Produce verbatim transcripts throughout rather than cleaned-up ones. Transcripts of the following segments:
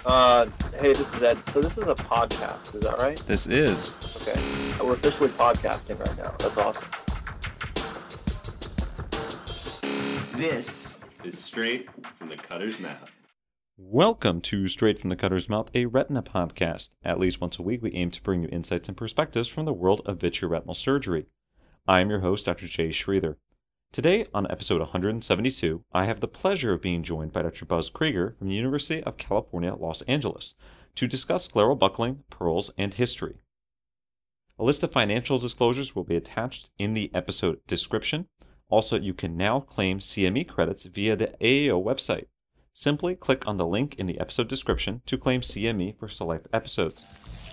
Uh, hey, this is Ed. So this is a podcast, is that right? This is. Okay. We're officially podcasting right now. That's awesome. This is Straight from the Cutter's Mouth. Welcome to Straight from the Cutter's Mouth, a retina podcast. At least once a week, we aim to bring you insights and perspectives from the world of vitreoretinal surgery. I am your host, Doctor Jay Schreither. Today, on episode one hundred seventy-two, I have the pleasure of being joined by Doctor Buzz Krieger from the University of California, Los Angeles, to discuss scleral buckling, pearls, and history. A list of financial disclosures will be attached in the episode description. Also, you can now claim C M E credits via the A A O website. Simply click on the link in the episode description to claim C M E for select episodes.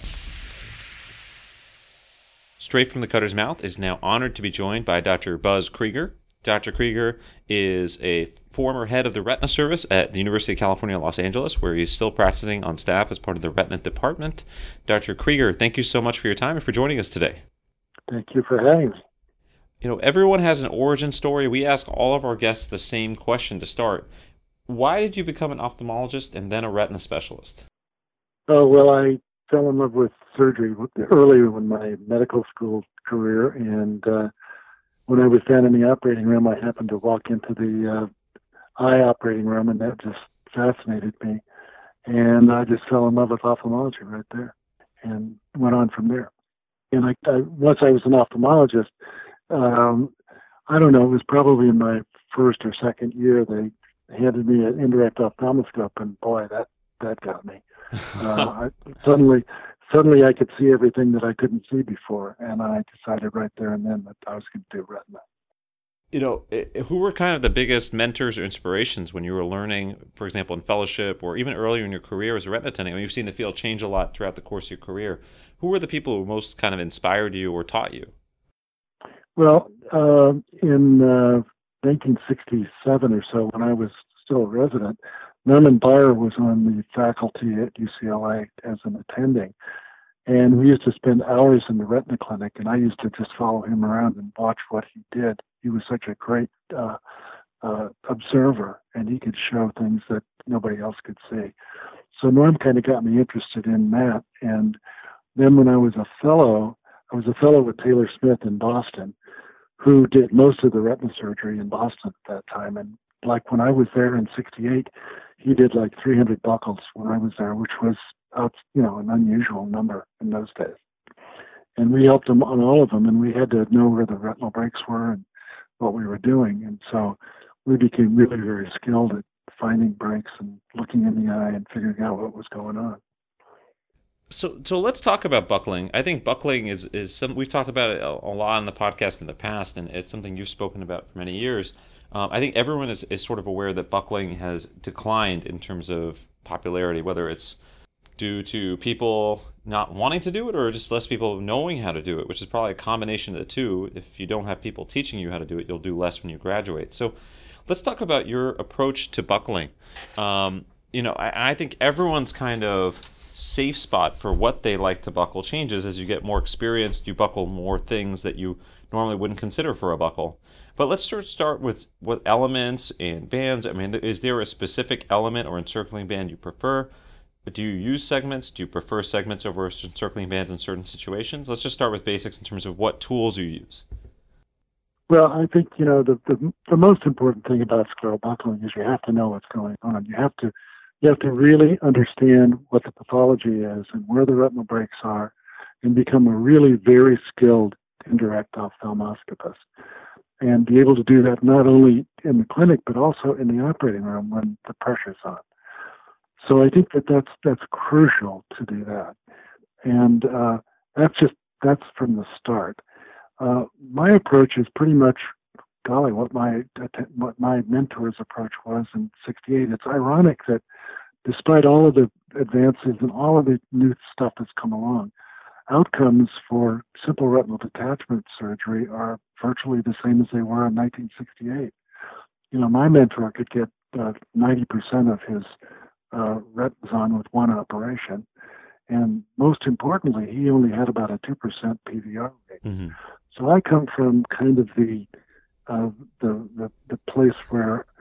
Straight from the Cutter's Mouth is now honored to be joined by Doctor Buzz Krieger. Doctor Krieger is a former head of the retina service at the University of California, Los Angeles, where he's still practicing on staff as part of the retina department. Doctor Krieger, thank you so much for your time and for joining us today. Thank you for having me. You know, everyone has an origin story. We ask all of our guests the same question to start. Why did you become an ophthalmologist and then a retina specialist? Oh, well, I fell in love with surgery early in my medical school career, and uh, when I was down in the operating room, I happened to walk into the uh, eye operating room, and that just fascinated me. And I just fell in love with ophthalmology right there and went on from there. And I, I once I was an ophthalmologist, um, I don't know, it was probably in my first or second year, they handed me an indirect ophthalmoscope, and boy, that, that got me. Uh, I, suddenly, suddenly I could see everything that I couldn't see before, and I decided right there and then that I was going to do retina. You know, who were kind of the biggest mentors or inspirations when you were learning, for example, in fellowship or even earlier in your career as a retina attending? I mean, you've seen the field change a lot throughout the course of your career. Who were the people who most kind of inspired you or taught you? Well, uh, in uh, nineteen sixty-seven or so, when I was still a resident, Norman Bayer was on the faculty at U C L A as an attending, and we used to spend hours in the retina clinic, and I used to just follow him around and watch what he did. He was such a great uh, uh, observer, and he could show things that nobody else could see. So Norm kind of got me interested in that, and then when I was a fellow, I was a fellow with Taylor Smith in Boston, who did most of the retina surgery in Boston at that time. And like when I was there in sixty-eight, he did like three hundred buckles when I was there, which was, out, you know, an unusual number in those days. And we helped him on all of them, and we had to know where the retinal breaks were and what we were doing. And so we became really very skilled at finding breaks and looking in the eye and figuring out what was going on. So, so let's talk about buckling. I think buckling is is some we've talked about it a, a lot on the podcast in the past, and it's something you've spoken about for many years. Um, I think everyone is, is sort of aware that buckling has declined in terms of popularity, whether it's due to people not wanting to do it or just less people knowing how to do it, which is probably a combination of the two. If you don't have people teaching you how to do it, you'll do less when you graduate. So let's talk about your approach to buckling. Um, you know, I, I think everyone's kind of safe spot for what they like to buckle changes as you get more experienced. You buckle more things that you normally wouldn't consider for a buckle. But let's start start with, with elements and bands. I mean, is there a specific element or encircling band you prefer? Do you use segments? Do you prefer segments over encircling bands in certain situations? Let's just start with basics in terms of what tools you use. Well, I think, you know, the, the, the most important thing about scleral buckling is you have to know what's going on. You have to You have to really understand what the pathology is and where the retinal breaks are and become a really very skilled indirect ophthalmoscopist and be able to do that not only in the clinic but also in the operating room when the pressure's on. So I think that that's, that's crucial to do that. And uh, that's just, that's from the start. Uh, my approach is pretty much, golly, what my, what my mentor's approach was in sixty-eight. It's ironic that despite all of the advances and all of the new stuff that's come along, outcomes for simple retinal detachment surgery are virtually the same as they were in nineteen sixty-eight. You know, my mentor could get uh, ninety percent of his uh, retinas on with one operation. And most importantly, he only had about a two percent P V R rate. Mm-hmm. So I come from kind of the, uh, the, the, the place where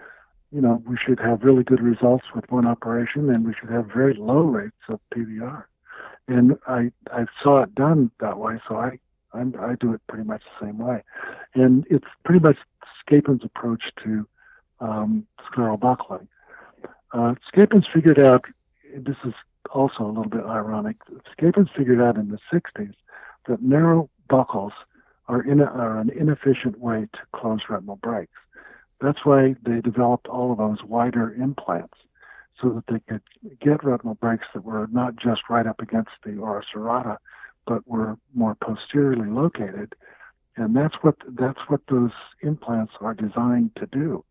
you know, we should have really good results with one operation, and we should have very low rates of P V R. And I I saw it done that way, so I I'm, I do it pretty much the same way. And it's pretty much Scapin's approach to um, scleral buckling. Uh, Scapin's figured out, this is also a little bit ironic, Scapin's figured out in the sixties that narrow buckles are, in a, are an inefficient way to close retinal breaks. That's why they developed all of those wider implants, so that they could get retinal breaks that were not just right up against the ora serrata, but were more posteriorly located. And that's what that's what those implants are designed to do.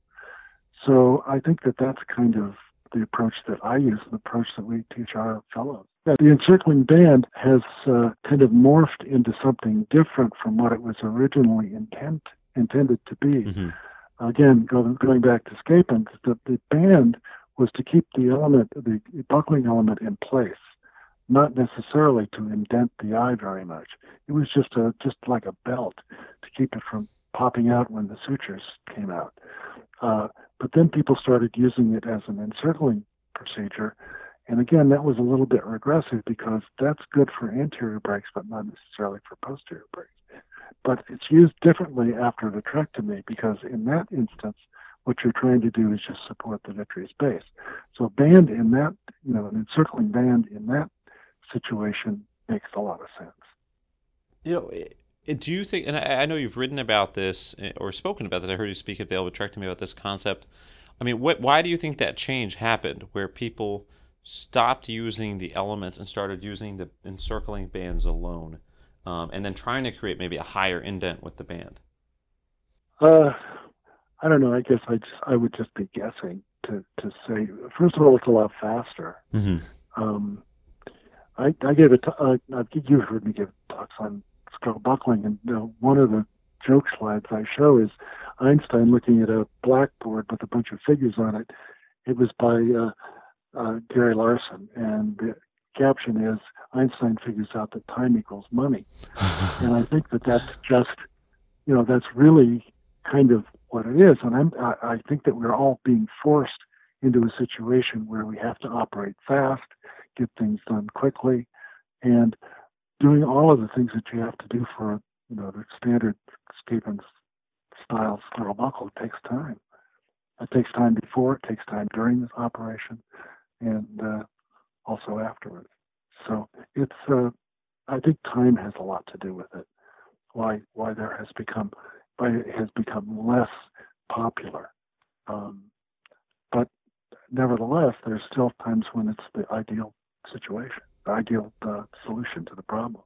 So I think that that's kind of the approach that I use, the approach that we teach our fellows. Yeah, the encircling band has uh, kind of morphed into something different from what it was originally intent, intended to be. Mm-hmm. Again, going, going back to Scapin, the, the band was to keep the element, the buckling element in place, not necessarily to indent the eye very much. It was just a just like a belt to keep it from popping out when the sutures came out. Uh, but then people started using it as an encircling procedure. And again, that was a little bit regressive because that's good for anterior breaks, but not necessarily for posterior breaks. But it's used differently after vitrectomy because in that instance, what you're trying to do is just support the vitreous base. So a band in that, you know, an encircling band in that situation makes a lot of sense. You know, do you think, and I know you've written about this or spoken about this, I heard you speak at Vail Vitrectomy about this concept. I mean, what, why do you think that change happened where people stopped using the elements and started using the encircling bands alone, um, and then trying to create maybe a higher indent with the band? Uh, I don't know. I guess I just I would just be guessing to, to say. First of all, it's a lot faster. Mm-hmm. Um, I I gave it. Uh, you've heard me give talks on scleral buckling, and you know, one of the joke slides I show is Einstein looking at a blackboard with a bunch of figures on it. It was by uh, uh, Gary Larson, and the caption is Einstein figures out that time equals money. And I think that that's just, you know, that's really kind of what it is. And I'm, I, I think that we're all being forced into a situation where we have to operate fast, get things done quickly, and doing all of the things that you have to do for, you know, the standard Scapin style scleral buckle takes time. It takes time before, it takes time during this operation, and uh, also afterwards. So it's, uh, I think time has a lot to do with it. Why, why there has become, why it has become less popular. Um, but nevertheless, there's still times when it's the ideal situation, the ideal uh, solution to the problem.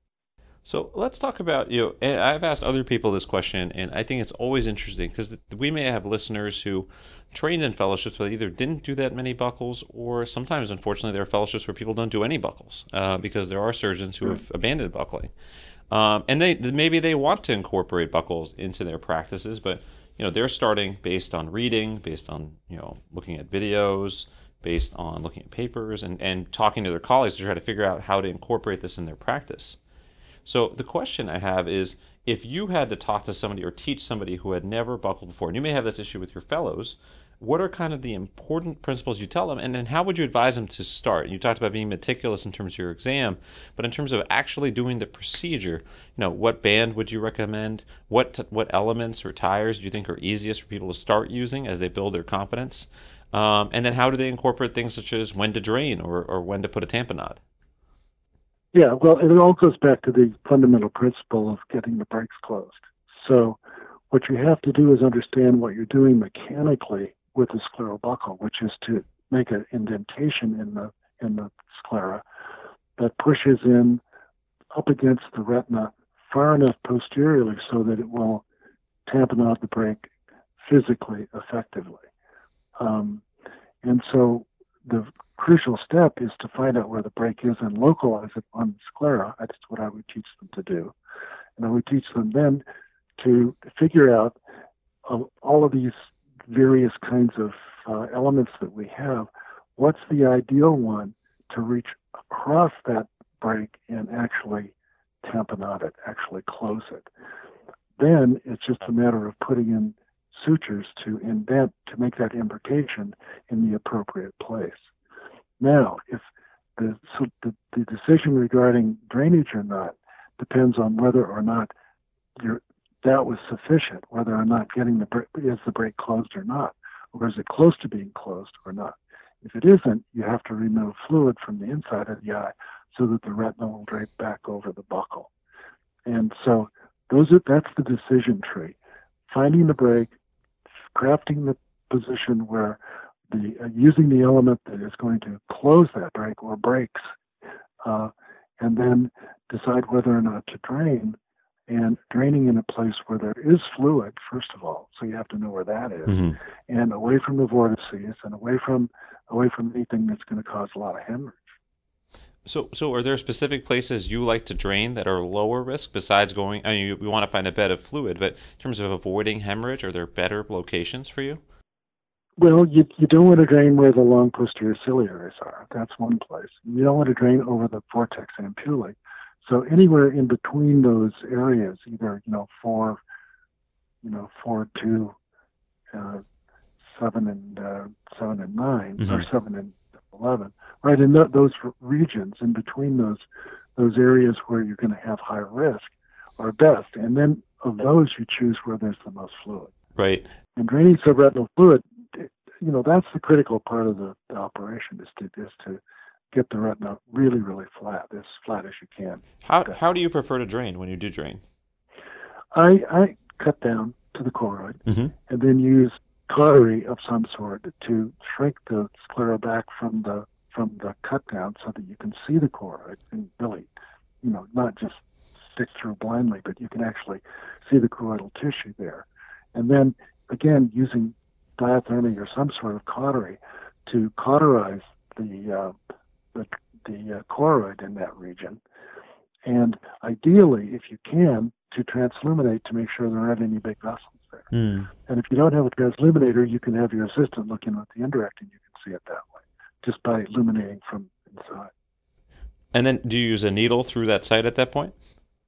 So let's talk about, you know, and I've asked other people this question, and I think it's always interesting because we may have listeners who trained in fellowships but either didn't do that many buckles, or sometimes, unfortunately, there are fellowships where people don't do any buckles uh, because there are surgeons who have abandoned buckling. Um, and they maybe they want to incorporate buckles into their practices, but, you know, they're starting based on reading, based on, you know, looking at videos, based on looking at papers, and, and talking to their colleagues to try to figure out how to incorporate this in their practice. So the question I have is, if you had to talk to somebody or teach somebody who had never buckled before, and you may have this issue with your fellows, what are kind of the important principles you tell them, and then how would you advise them to start? You talked about being meticulous in terms of your exam, but in terms of actually doing the procedure, you know, what band would you recommend? What what elements or tires do you think are easiest for people to start using as they build their confidence? Um, and then how do they incorporate things such as when to drain or, or when to put a tamponade? Yeah, well, it all goes back to the fundamental principle of getting the brakes closed. So what you have to do is understand what you're doing mechanically with the scleral buckle, which is to make an indentation in the in the sclera that pushes in up against the retina far enough posteriorly so that it will tamponade the brake physically effectively. Um, and so the crucial step is to find out where the brake is and localize it on the sclera. That's what I would teach them to do. And I would teach them then to figure out uh, all of these various kinds of uh, elements that we have. What's the ideal one to reach across that brake and actually tamponade it, actually close it? Then it's just a matter of putting in sutures to indent, to make that imbrication in the appropriate place. Now, if the, so the, the decision regarding drainage or not depends on whether or not your that was sufficient, whether or not getting the break, is the break closed or not, or is it close to being closed or not. If it isn't, you have to remove fluid from the inside of the eye so that the retina will drape back over the buccal. And so those are, that's the decision tree. Finding the break, crafting the position where the uh, using the element that is going to close that break or breaks, uh, and then decide whether or not to drain, and draining in a place where there is fluid, first of all, so you have to know where that is, Mm-hmm. and away from the vortices and away from away from anything that's going to cause a lot of hemorrhage. So, so are there specific places you like to drain that are lower risk besides going? I mean, you, we want to find a bed of fluid, but in terms of avoiding hemorrhage, are there better locations for you? Well, you you don't want to drain where the long posterior ciliaries are. That's one place. You don't want to drain over the vortex ampullae. So anywhere in between those areas, either you know four, you know four, two, uh, seven, and uh, seven and nine, Mm-hmm. or seven and eleven, right? In th- those regions, in between those those areas where you're going to have high risk, are best. And then of those, you choose where there's the most fluid. Right. And draining subretinal fluid, you know, that's the critical part of the, the operation is to is to get the retina really, really flat, as flat as you can. How Okay. how do you prefer to drain when you do drain? I I cut down to the choroid Mm-hmm. and then use cautery of some sort to shrink the sclera back from the from the cut down so that you can see the choroid and really, you know, not just stick through blindly, but you can actually see the choroidal tissue there. And then again, using diathermy or some sort of cautery to cauterize the uh, the, the uh, choroid in that region, and ideally, if you can, to transluminate to make sure there aren't any big vessels there. Mm. And if you don't have a transluminator, you can have your assistant looking at the indirect, and you can see it that way, just by illuminating from inside. And then do you use a needle through that site at that point?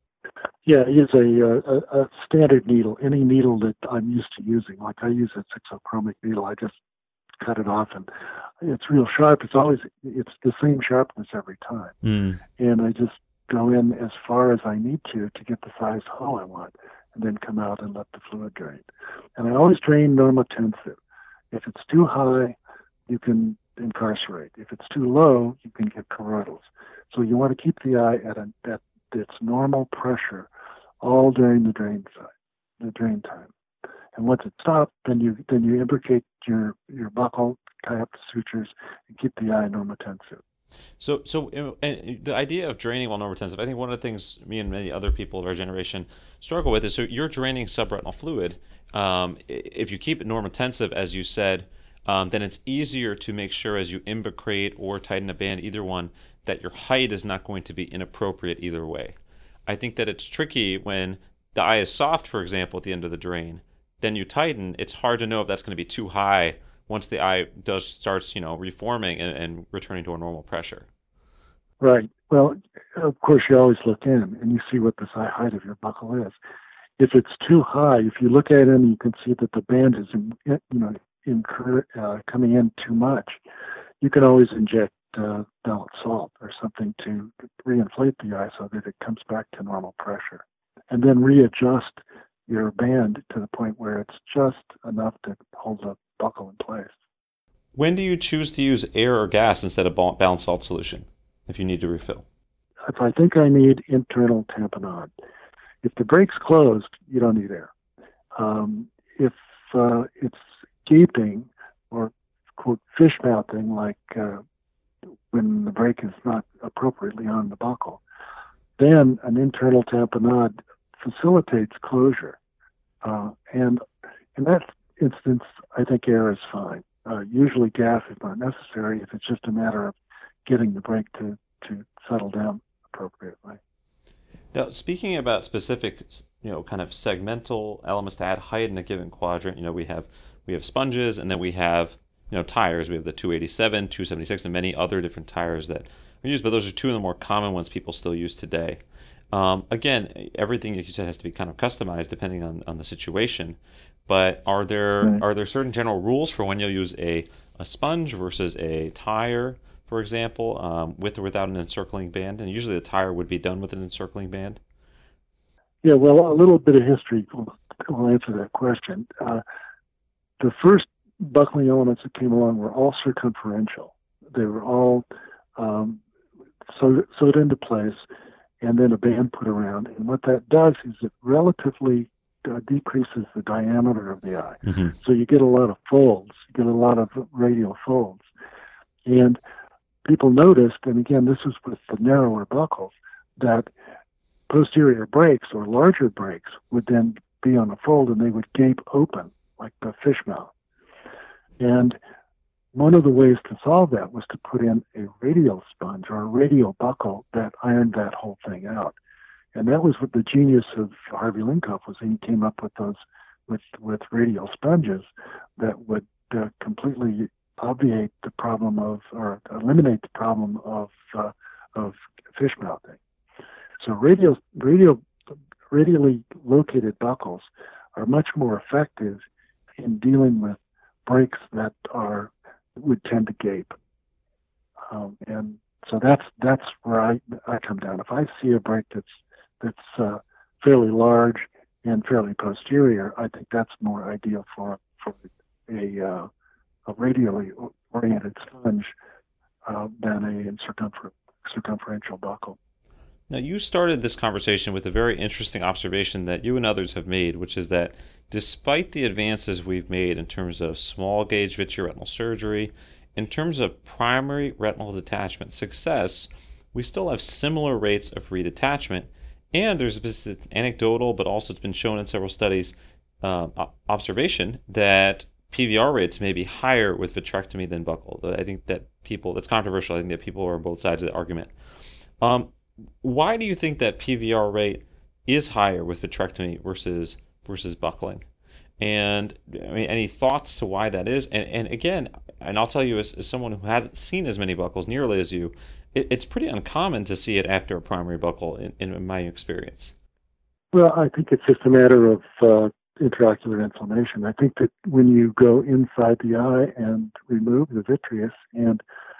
Yeah, I use a, a, a standard needle, any needle that I'm used to using. Like I use a sixochromic needle. I just cut it off, and it's real sharp. It's always it's the same sharpness every time, Mm. and I just go in as far as I need to to get the size hole I want, and then come out and let the fluid drain. And I always drain normotensive. If it's too high, you can incarcerate. If it's too low, you can get choroidals. So you want to keep the eye at, a, at its normal pressure all during the drain side, the drain time. And once it stops, then you then you imbricate your your buccal, tie up the sutures, and keep the eye normotensive. So, so uh, and the idea of draining while normotensive, I think one of the things me and many other people of our generation struggle with is so you're draining subretinal fluid. Um, if you keep it normotensive, as you said, um, then it's easier to make sure as you imbricate or tighten a band, either one, that your height is not going to be inappropriate either way. I think that it's tricky when the eye is soft, for example, at the end of the drain. Then you tighten, it's hard to know if that's going to be too high once the eye does starts, you know, reforming and, and returning to a normal pressure. Right. Well, of course, you always look in and you see what the eye height of your buccal is. If it's too high, if you look at it and you can see that the band is, in, you know, incur, uh, coming in too much, you can always inject uh, ballot salt or something to reinflate the eye so that it comes back to normal pressure, and then readjust your band to the point where it's just enough to hold the buccal in place. When do you choose to use air or gas instead of balanced salt solution if you need to refill? If I think I need internal tamponade. If the brake's closed, you don't need air. Um, if uh, it's gaping or, quote, fish mouthing, like uh, when the brake is not appropriately on the buccal, then an internal tamponade facilitates closure. Uh, and in that instance, I think air is fine. Uh, usually gas is not necessary if it's just a matter of getting the brake to, to settle down appropriately. Now, speaking about specific, you know, kind of segmental elements to add height in a given quadrant, you know, we have we have sponges, and then we have, you know, tires. We have the two eighty-seven, two seventy-six, and many other different tires that are used, but those are two of the more common ones people still use today. Um, again, everything like you said has to be kind of customized depending on, on the situation. But are there Right. are there certain general rules for when you'll use a, a sponge versus a tire, for example, um, with or without an encircling band? And usually the tire would be done with an encircling band. Yeah, well, a little bit of history will, will answer that question. Uh, the first buckling elements that came along were all circumferential. They were all um, sewed, sewed into place and then a band put around. And what that does is it relatively uh, decreases the diameter of the eye. Mm-hmm. So you get a lot of folds, you get a lot of radial folds. And people noticed, and again, this was with the narrower buckles, that posterior breaks or larger breaks would then be on a fold and they would gape open like the fish mouth. And one of the ways to solve that was to put in a radial sponge or a radial buckle that ironed that whole thing out. And that was what the genius of Harvey Linkoff was. He came up with those with with radial sponges that would uh, completely obviate the problem of or eliminate the problem of uh, of fish mouthing. So radial radial radially located buckles are much more effective in dealing with breaks that are would tend to gape. Um, and so that's that's where I, I come down. If I see a break that's that's uh, fairly large and fairly posterior, I think that's more ideal for for a uh, a radially oriented sponge uh, than a circumfer- circumferential buckle. Now, you started this conversation with a very interesting observation that you and others have made, which is that despite the advances we've made in terms of small gauge vitreoretinal surgery, in terms of primary retinal detachment success, we still have similar rates of redetachment. And there's this anecdotal, but also it's been shown in several studies, uh, observation that P V R rates may be higher with vitrectomy than buccal. I think that people, that's controversial. I think that people are on both sides of the argument. Um, why do you think that P V R rate is higher with vitrectomy versus versus buckling? And I mean, any thoughts to why that is? And, and again, and I'll tell you as, as someone who hasn't seen as many buckles nearly as you, it, it's pretty uncommon to see it after a primary buckle in, in my experience. Well, I think it's just a matter of uh, intraocular inflammation. I think that when you go inside the eye and remove the vitreous and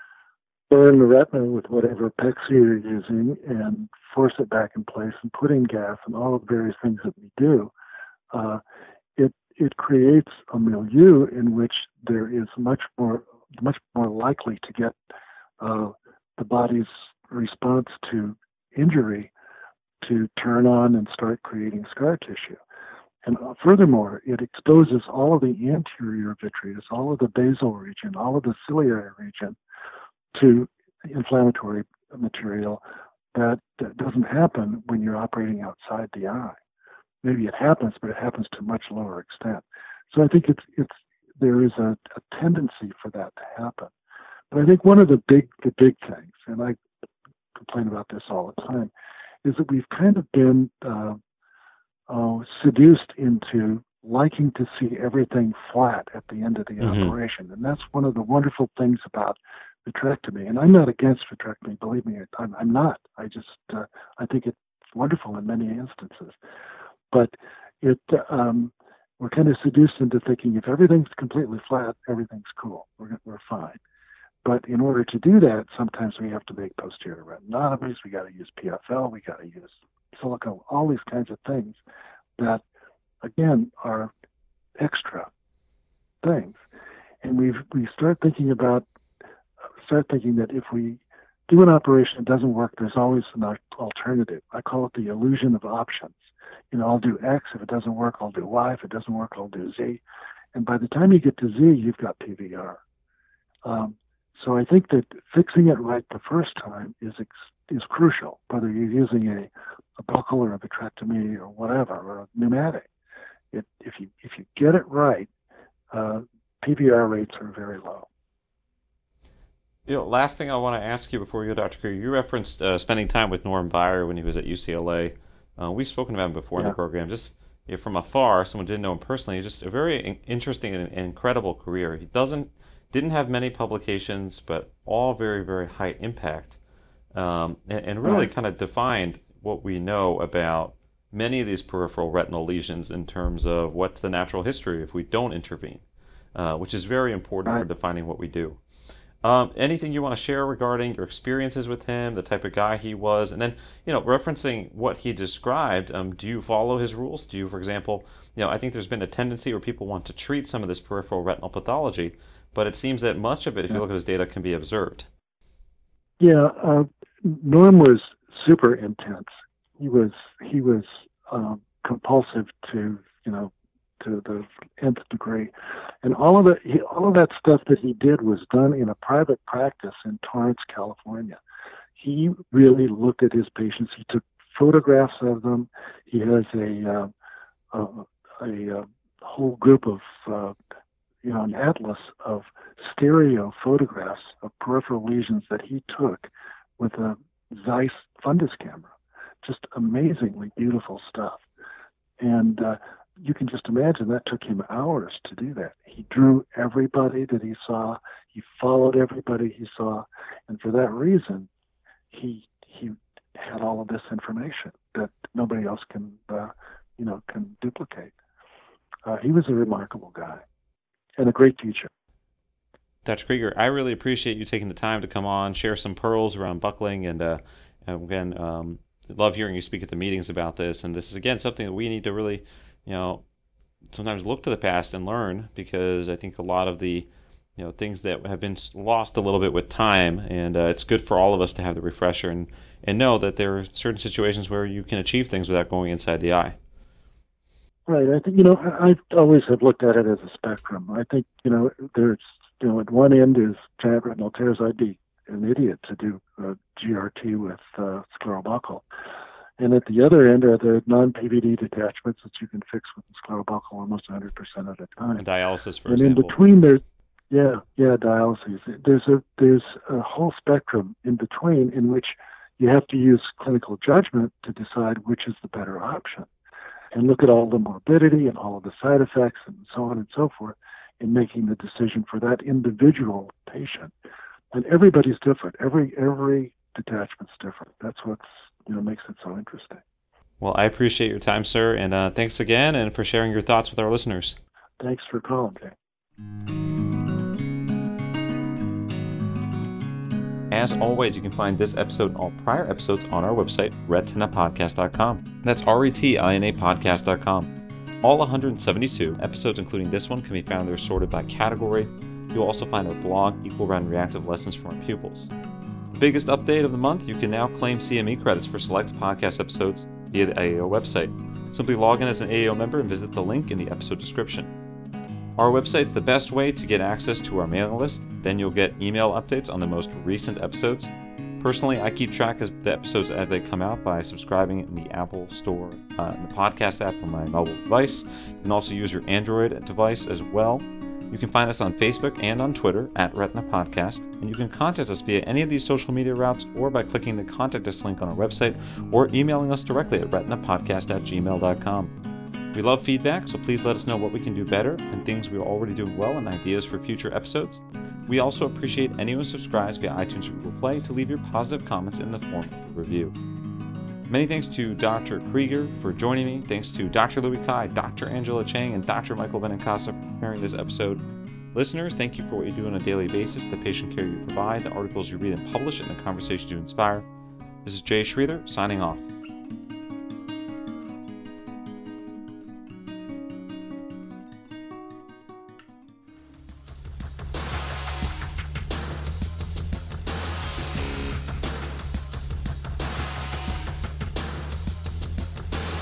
burn the retina with whatever pexi you're using and force it back in place and put in gas and all of the various things that we do, uh, it it creates a milieu in which there is much more much more likely to get uh, the body's response to injury to turn on and start creating scar tissue. And uh, furthermore, it exposes all of the anterior vitreous, all of the basal region, all of the ciliary region to inflammatory material that, that doesn't happen when you're operating outside the eye. Maybe it happens, but it happens to a much lower extent. So I think it's it's there is a, a tendency for that to happen. But I think one of the big the big things, and I complain about this all the time, is that we've kind of been uh, uh, seduced into liking to see everything flat at the end of the mm-hmm. operation. And that's one of the wonderful things about vitrectomy. And I'm not against vitrectomy, believe me, I'm, I'm not. I just, uh, I think it's wonderful in many instances. But it, um, we're kind of seduced into thinking if everything's completely flat, everything's cool. We're, we're fine. But in order to do that, sometimes we have to make posterior retinotomies. We got to use P F L. We got to use silicone. All these kinds of things that, again, are extra things. And we we start thinking about start thinking that if we do an operation that doesn't work, there's always an alternative. I call it the illusion of options. You know, I'll do X. If it doesn't work, I'll do Y. If it doesn't work, I'll do Z. And by the time you get to Z, you've got P V R. Um, So I think that fixing it right the first time is is crucial, whether you're using a, a buckle or a vitrectomy or whatever, or a pneumatic. It, if you if you get it right, uh, P V R rates are very low. You know, last thing I want to ask you before we go, Doctor Krieger, you referenced uh, spending time with Norm Byer when he was at U C L A. Uh, we've spoken about him before yeah. in the program. Just you know, from afar, someone didn't know him personally. Just a very interesting and incredible career. He doesn't. Didn't have many publications, but all very, very high impact, um, and, and really kind of defined what we know about many of these peripheral retinal lesions in terms of what's the natural history if we don't intervene, uh, which is very important for defining what we do. Um, anything you want to share regarding your experiences with him, the type of guy he was, and then, you know, referencing what he described, um, do you follow his rules? Do you, for example, you know, I think there's been a tendency where people want to treat some of this peripheral retinal pathology, but it seems that much of it, if you look at his data, can be observed. Yeah, uh, Norm was super intense. He was he was um, compulsive to you know to the nth degree, and all of it he, all of that stuff that he did was done in a private practice in Torrance, California. He really looked at his patients. He took photographs of them. He has a uh, a, a, a whole group of uh, you know an atlas of stereo photographs of peripheral lesions that he took with a Zeiss fundus camera. Just amazingly beautiful stuff. And uh, you can just imagine that took him hours to do that. He drew everybody that he saw. He followed everybody he saw. And for that reason, he he had all of this information that nobody else can, uh, you know, can duplicate. Uh, he was a remarkable guy and a great teacher. Doctor Krieger, I really appreciate you taking the time to come on, share some pearls around buckling, and uh, again, um, love hearing you speak at the meetings about this. And this is, again, something that we need to really, you know, sometimes look to the past and learn, because I think a lot of the, you know, things that have been lost a little bit with time, and uh, it's good for all of us to have the refresher and, and know that there are certain situations where you can achieve things without going inside the eye. Right. I think, you know, I, I always have looked at it as a spectrum. I think, you know, there's, you know, at one end is giant retinal tears. I'd be an idiot to do uh, G R T with uh, sclerobuckle. And at the other end are the non-P V D detachments that you can fix with the sclerobuckle almost one hundred percent of the time. And dialysis, for and example. And in between, there's, yeah, yeah, dialysis. There's a, there's a whole spectrum in between in which you have to use clinical judgment to decide which is the better option, and look at all the morbidity and all of the side effects and so on and so forth in making the decision for that individual patient. And everybody's different. Every every detachment's different. That's what's, you know, makes it so interesting. Well, I appreciate your time, sir, and uh, thanks again, and for sharing your thoughts with our listeners. Thanks for calling, Jay. As always, you can find this episode and all prior episodes on our website, retina podcast dot com. That's R E T I N A podcast dot com. All one hundred seventy-two episodes, including this one, can be found there sorted by category. You'll also find our blog, Equal Round Reactive Lessons from Our Pupils. The biggest update of the month, you can now claim C M E credits for select podcast episodes via the A A O website. Simply log in as an A A O member and visit the link in the episode description. Our website's the best way to get access to our mailing list. Then you'll get email updates on the most recent episodes. Personally, I keep track of the episodes as they come out by subscribing in the Apple Store, uh, in the podcast app on my mobile device. You can also use your Android device as well. You can find us on Facebook and on Twitter at Retina Podcast, and you can contact us via any of these social media routes or by clicking the Contact Us link on our website or emailing us directly at retina podcast at gmail dot com. We love feedback, so please let us know what we can do better and things we're already doing well and ideas for future episodes. We also appreciate anyone who subscribes via iTunes or Google Play to leave your positive comments in the form of a review. Many thanks to Doctor Krieger for joining me. Thanks to Doctor Louis Kai, Doctor Angela Chang, and Doctor Michael Benincasa for preparing this episode. Listeners, thank you for what you do on a daily basis, the patient care you provide, the articles you read and publish, and the conversations you inspire. This is Jay Schreither, signing off.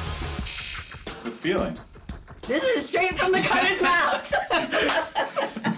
Feeling. This is straight from the cutter's mouth.